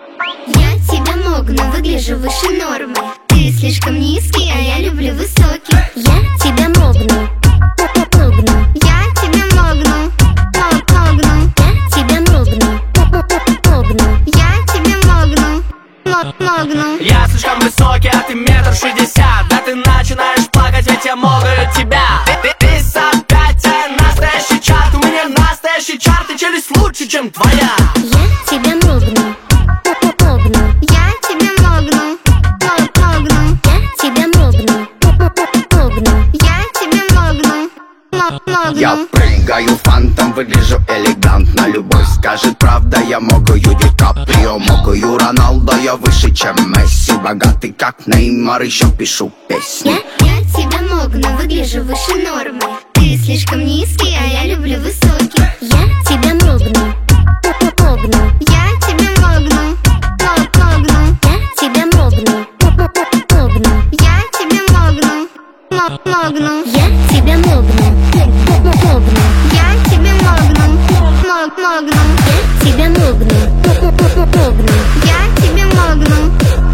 Я тебя могну, выгляжу выше нормы. Ты слишком низкий, а я люблю высокий. Я тебя могну, могну. Я тебя могну, могну. Я тебя могну, могну. Я тебя могну, могну. Я слишком высокий, а ты 1,60 м. Да ты начинаешь плакать, ведь я могаю тебя. Ты опять настоящий чарт. У меня настоящий чарт, и челюсть лучше, чем твоя. Я тебя могну, могну. Я тебя могну, могну. Я тебя могну, могну. Я тебя могну, могну. Я прыгаю фантом, выгляжу элегантно. Любой скажет, правда, я могу Ди Каприо, могу Роналдо, я выше, чем Месси. Богатый, как Неймар, еще пишу песни. Я тебя могну, выгляжу выше нормы. Ты слишком низкий, а я люблю высокий. Я тебя могну, могну. Я тебя могну, могну. Я тебя могну, могну. Я тебя могну, могну. Я тебя могну, могну. Я тебя могну, могну. Я тебя могну, могну. Я тебя могну.